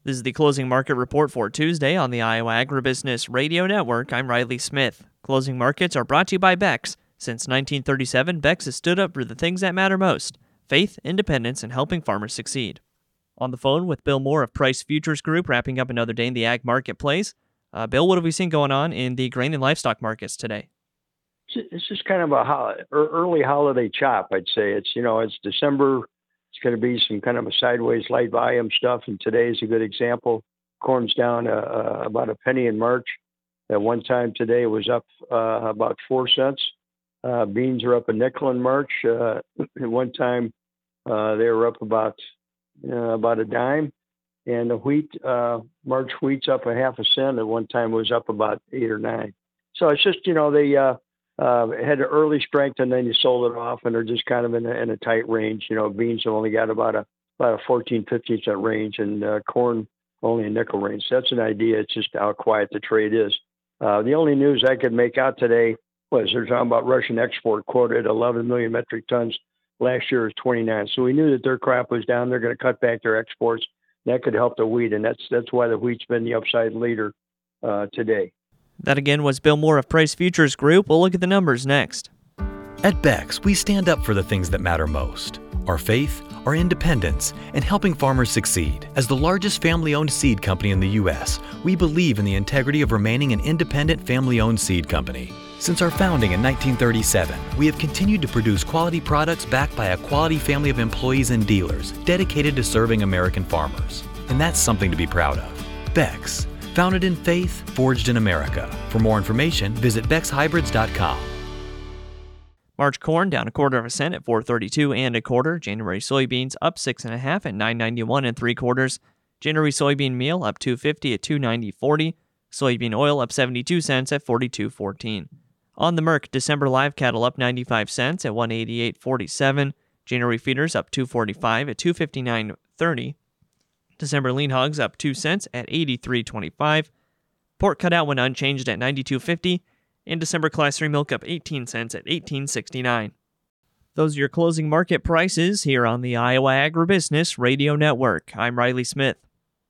This is the closing market report for Tuesday on the Iowa Agribusiness Radio Network. I'm Riley Smith. Closing markets are brought to you by Beck's. Since 1937, Beck's has stood up for the things that matter most: faith, independence, and helping farmers succeed. On the phone with Bill Moore of Price Futures Group, wrapping up another day in the ag marketplace. Bill, what have we seen going on in the grain and livestock markets today? It's just kind of a early holiday chop, I'd say. It's December. It's going to be some kind of a sideways light volume stuff, and today is a good example. Corn's down about a penny in March. At one time today, it was up about 4 cents. Beans are up a nickel in March. At one time, they were up about a dime. And the wheat, March wheat's up a half a cent. At one time, it was up about 8 or 9. So it's just, they had an early strength and then you sold it off, and they're just kind of in a tight range. Beans have only got about a 14, 15 cent range, and corn only a nickel range. So that's an idea. It's just how quiet the trade is. The only news I could make out today was they're talking about Russian export quota at 11 million metric tons. Last year was 29. So we knew that their crop was down. They're going to cut back their exports. That could help the wheat, and that's why the wheat's been the upside leader today. That again was Bill Moore of Price Futures Group. We'll look at the numbers next. At Beck's, we stand up for the things that matter most: our faith, our independence, and helping farmers succeed. As the largest family-owned seed company in the U.S., we believe in the integrity of remaining an independent family-owned seed company. Since our founding in 1937, we have continued to produce quality products backed by a quality family of employees and dealers dedicated to serving American farmers. And that's something to be proud of. Beck's, founded in faith, forged in America. For more information, visit beckshybrids.com. March corn down 1/4 cent at 4.32 1/4. January soybeans up 6.5 at 9.91 3/4. January soybean meal up 2.50 at 2.90.40. Soybean oil up 72 cents at 42.14. On the Merc, December live cattle up 95 cents at 188.47. January feeders up 2.45 at 2.59.30. December lean hogs up 2 cents at 83.25. Pork cutout went unchanged at 92.50. And December Class 3 milk up 18 cents at 18.69. Those are your closing market prices here on the Iowa Agribusiness Radio Network. I'm Riley Smith.